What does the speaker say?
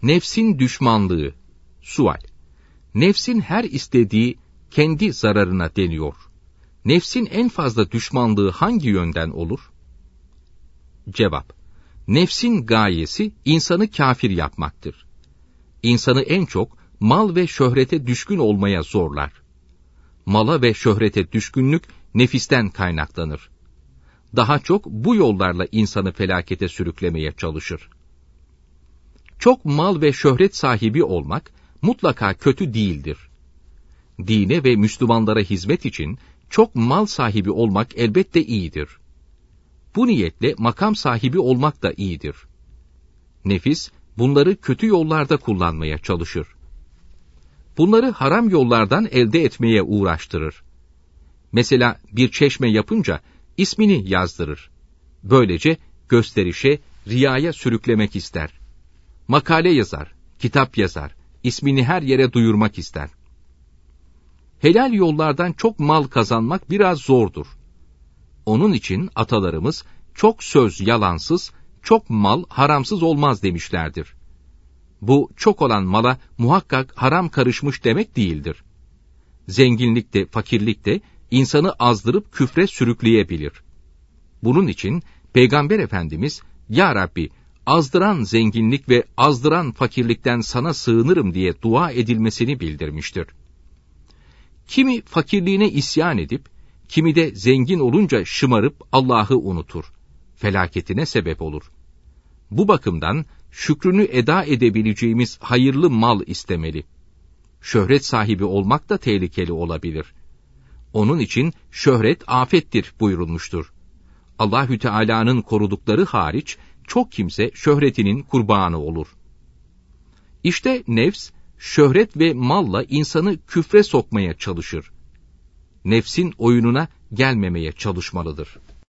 Nefsin düşmanlığı. Sual. Nefsin her istediği kendi zararına deniyor. Nefsin en fazla düşmanlığı hangi yönden olur? Cevap. Nefsin gayesi insanı kafir yapmaktır. İnsanı en çok mal ve şöhrete düşkün olmaya zorlar. Mala ve şöhrete düşkünlük nefisten kaynaklanır. Daha çok bu yollarla insanı felakete sürüklemeye çalışır. Çok mal ve şöhret sahibi olmak mutlaka kötü değildir. Dine ve Müslümanlara hizmet için çok mal sahibi olmak elbette iyidir. Bu niyetle makam sahibi olmak da iyidir. Nefis bunları kötü yollarda kullanmaya çalışır. Bunları haram yollardan elde etmeye uğraştırır. Mesela bir çeşme yapınca ismini yazdırır. Böylece gösterişe, riyaya sürüklemek ister. Makale yazar, kitap yazar, ismini her yere duyurmak ister. Helal yollardan çok mal kazanmak biraz zordur. Onun için atalarımız çok söz yalansız, çok mal haramsız olmaz demişlerdir. Bu çok olan mala muhakkak haram karışmış demek değildir. Zenginlik de fakirlik de insanı azdırıp küfre sürükleyebilir. Bunun için Peygamber Efendimiz, "Ya Rabbi, azdıran zenginlik ve azdıran fakirlikten sana sığınırım" diye dua edilmesini bildirmiştir. Kimi fakirliğine isyan edip, kimi de zengin olunca şımarıp Allah'ı unutur. Felaketine sebep olur. Bu bakımdan şükrünü eda edebileceğimiz hayırlı mal istemeli. Şöhret sahibi olmak da tehlikeli olabilir. Onun için şöhret afettir buyurulmuştur. Allahü Teala'nın korudukları hariç çok kimse şöhretinin kurbanı olur. İşte nefs, şöhret ve malla insanı küfre sokmaya çalışır. Nefsin oyununa gelmemeye çalışmalıdır.